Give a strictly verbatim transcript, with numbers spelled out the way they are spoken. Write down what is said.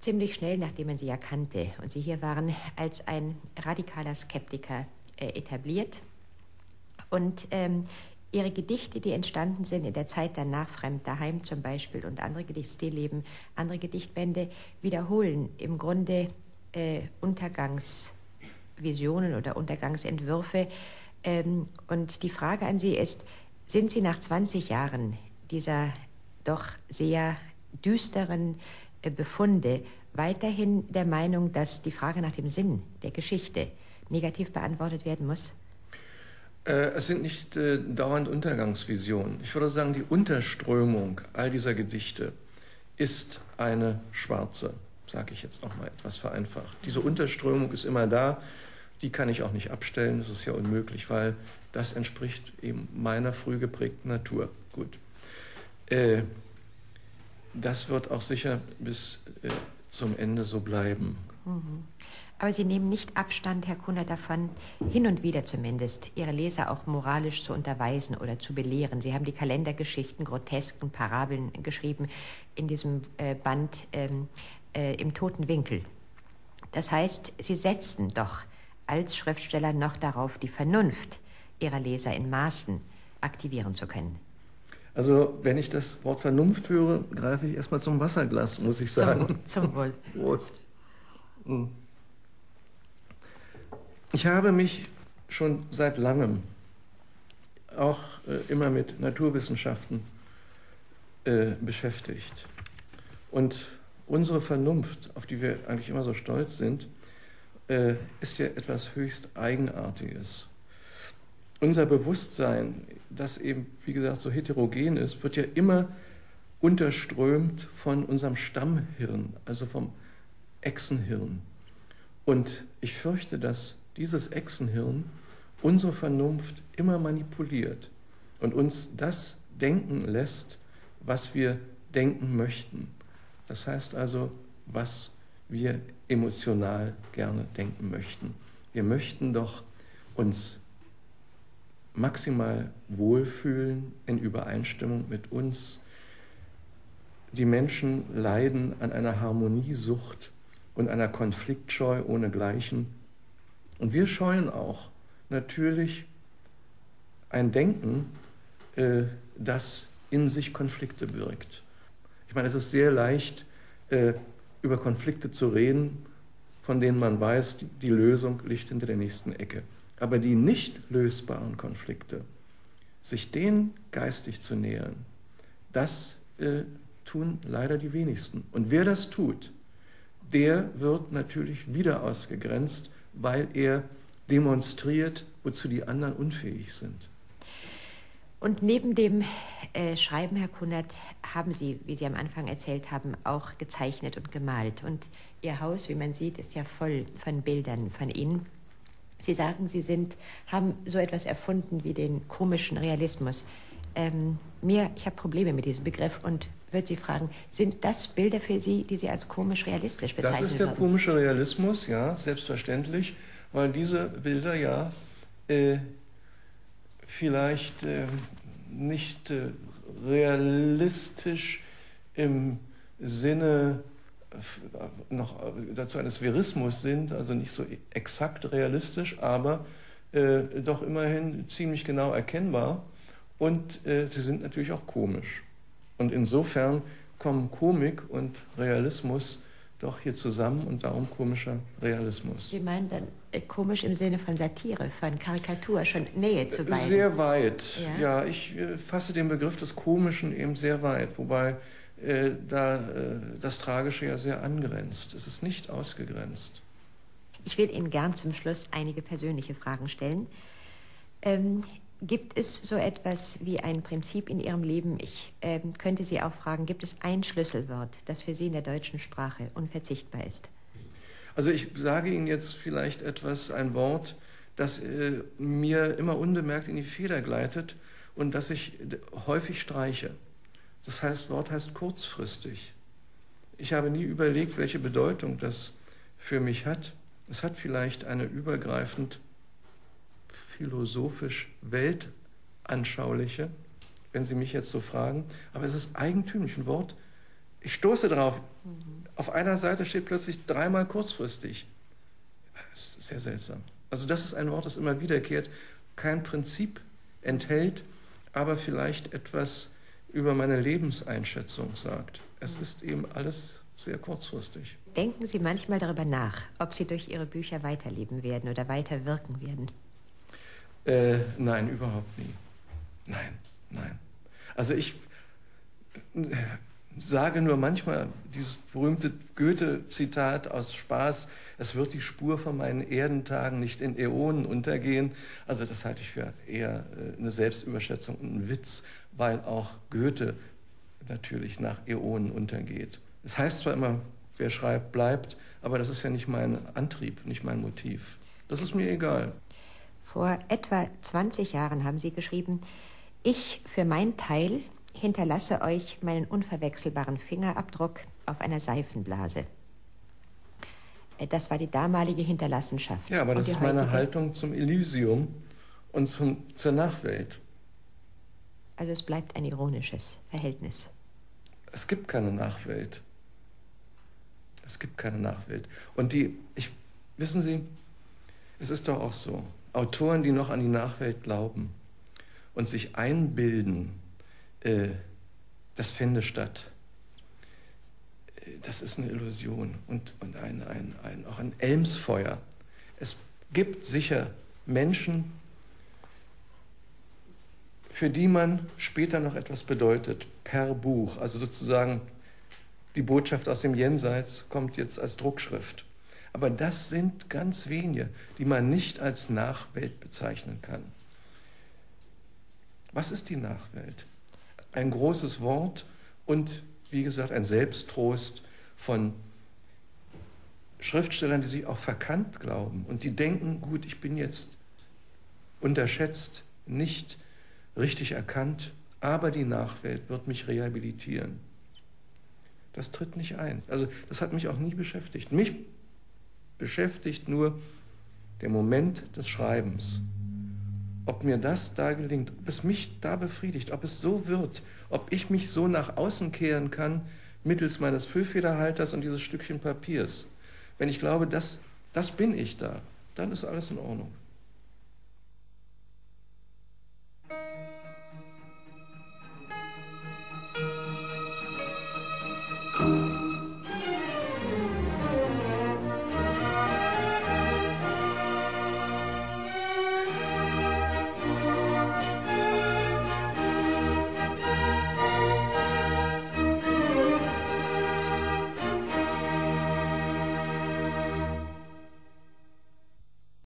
ziemlich schnell, nachdem man Sie ja kannte und Sie hier waren, als ein radikaler Skeptiker äh, etabliert. Und ähm, Ihre Gedichte, die entstanden sind in der Zeit danach, Fremd daheim zum Beispiel und andere Gedichtstilleben, andere Gedichtbände, wiederholen im Grunde äh, Untergangsvisionen oder Untergangsentwürfe. Ähm, und die Frage an Sie ist, sind Sie nach zwanzig Jahren dieser doch sehr düsteren äh, Befunde weiterhin der Meinung, dass die Frage nach dem Sinn der Geschichte negativ beantwortet werden muss? Es sind nicht äh, dauernd Untergangsvisionen. Ich würde sagen, die Unterströmung all dieser Gedichte ist eine schwarze, sage ich jetzt noch mal etwas vereinfacht. Diese Unterströmung ist immer da, die kann ich auch nicht abstellen, das ist ja unmöglich, weil das entspricht eben meiner früh geprägten Natur. Gut. Äh, das wird auch sicher bis äh, zum Ende so bleiben. Mhm. Aber Sie nehmen nicht Abstand, Herr Kunert, davon, hin und wieder zumindest, Ihre Leser auch moralisch zu unterweisen oder zu belehren. Sie haben die Kalendergeschichten, Grotesken, Parabeln geschrieben in diesem äh, Band ähm, äh, im toten Winkel. Das heißt, Sie setzten doch als Schriftsteller noch darauf, die Vernunft Ihrer Leser in Maßen aktivieren zu können. Also, wenn ich das Wort Vernunft höre, greife ich erstmal zum Wasserglas, muss ich sagen. Zum, zum Wohl. Prost. Mhm. Ich habe mich schon seit langem auch äh, immer mit Naturwissenschaften äh, beschäftigt. Und unsere Vernunft, auf die wir eigentlich immer so stolz sind, äh, ist ja etwas höchst Eigenartiges. Unser Bewusstsein, das eben, wie gesagt, so heterogen ist, wird ja immer unterströmt von unserem Stammhirn, also vom Echsenhirn. Und ich fürchte, dass dieses Echsenhirn unsere Vernunft immer manipuliert und uns das denken lässt, was wir denken möchten. Das heißt also, was wir emotional gerne denken möchten. Wir möchten doch uns maximal wohlfühlen in Übereinstimmung mit uns. Die Menschen leiden an einer Harmoniesucht und einer Konfliktscheu ohnegleichen. Und wir scheuen auch natürlich ein Denken, äh, das in sich Konflikte birgt. Ich meine, es ist sehr leicht, äh, über Konflikte zu reden, von denen man weiß, die, die Lösung liegt hinter der nächsten Ecke. Aber die nicht lösbaren Konflikte, sich denen geistig zu nähern, das äh, tun leider die wenigsten. Und wer das tut, der wird natürlich wieder ausgegrenzt, weil er demonstriert, wozu die anderen unfähig sind. Und neben dem äh, Schreiben, Herr Kunert, haben Sie, wie Sie am Anfang erzählt haben, auch gezeichnet und gemalt. Und Ihr Haus, wie man sieht, ist ja voll von Bildern von Ihnen. Sie sagen, Sie sind, haben so etwas erfunden wie den komischen Realismus. Ähm, mir, ich habe Probleme mit diesem Begriff und würde Sie fragen, sind das Bilder für Sie, die Sie als komisch-realistisch bezeichnen würden? Das ist der würden? komische Realismus, ja, selbstverständlich, weil diese Bilder ja äh, vielleicht äh, nicht äh, realistisch im Sinne noch dazu eines Verismus sind, also nicht so exakt realistisch, aber äh, doch immerhin ziemlich genau erkennbar und äh, sie sind natürlich auch komisch. Und insofern kommen Komik und Realismus doch hier zusammen und darum komischer Realismus. Sie meinen dann äh, komisch im Sinne von Satire, von Karikatur, schon Nähe zu beiden? Sehr weit, ja. ja. Ich äh, fasse den Begriff des Komischen eben sehr weit, wobei äh, da äh, das Tragische ja sehr angrenzt. Es ist nicht ausgegrenzt. Ich will Ihnen gern zum Schluss einige persönliche Fragen stellen. Ähm, Gibt es so etwas wie ein Prinzip in Ihrem Leben? Ich äh, könnte Sie auch fragen, gibt es ein Schlüsselwort, das für Sie in der deutschen Sprache unverzichtbar ist? Also ich sage Ihnen jetzt vielleicht etwas, ein Wort, das äh, mir immer unbemerkt in die Feder gleitet und das ich häufig streiche. Das heißt, Wort heißt kurzfristig. Ich habe nie überlegt, welche Bedeutung das für mich hat. Es hat vielleicht eine übergreifend philosophisch weltanschauliche, wenn Sie mich jetzt so fragen. Aber es ist eigentümlich. Ein Wort Ich stoße drauf. Mhm. Auf einer Seite steht plötzlich dreimal kurzfristig. Das ist sehr seltsam. Also das ist ein Wort, das immer wiederkehrt, kein Prinzip enthält, aber vielleicht etwas über meine Lebenseinschätzung sagt. Es ist eben alles sehr kurzfristig. Denken Sie manchmal darüber nach, ob Sie durch Ihre Bücher weiterleben werden oder weiter wirken werden? Äh, nein, überhaupt nie. Nein, nein. Also ich äh, sage nur manchmal dieses berühmte Goethe-Zitat aus Spaß, es wird die Spur von meinen Erdentagen nicht in Äonen untergehen. Also das halte ich für eher äh, eine Selbstüberschätzung und einen Witz, weil auch Goethe natürlich nach Äonen untergeht. Es heißt zwar immer, wer schreibt, bleibt, aber das ist ja nicht mein Antrieb, nicht mein Motiv. Das ist mir egal. Vor etwa zwanzig Jahren haben Sie geschrieben, ich für meinen Teil hinterlasse euch meinen unverwechselbaren Fingerabdruck auf einer Seifenblase. Das war die damalige Hinterlassenschaft. Ja, aber das ist meine Haltung zum Elysium und zum, zur Nachwelt. Also es bleibt ein ironisches Verhältnis. Es gibt keine Nachwelt. Es gibt keine Nachwelt. Und die, ich, wissen Sie, es ist doch auch so, Autoren, die noch an die Nachwelt glauben und sich einbilden, äh, das fände statt, äh, das ist eine Illusion und, und ein, ein, ein, auch ein Elmsfeuer. Es gibt sicher Menschen, für die man später noch etwas bedeutet, per Buch. Also sozusagen die Botschaft aus dem Jenseits kommt jetzt als Druckschrift. Aber das sind ganz wenige, die man nicht als Nachwelt bezeichnen kann. Was ist die Nachwelt? Ein großes Wort und, wie gesagt, ein Selbsttrost von Schriftstellern, die sich auch verkannt glauben und die denken, gut, ich bin jetzt unterschätzt, nicht richtig erkannt, aber die Nachwelt wird mich rehabilitieren. Das tritt nicht ein. Also das hat mich auch nie beschäftigt. Mich beschäftigt nur der Moment des Schreibens. Ob mir das da gelingt, ob es mich da befriedigt, ob es so wird, ob ich mich so nach außen kehren kann, mittels meines Füllfederhalters und dieses Stückchen Papiers. Wenn ich glaube, das, das bin ich da, dann ist alles in Ordnung.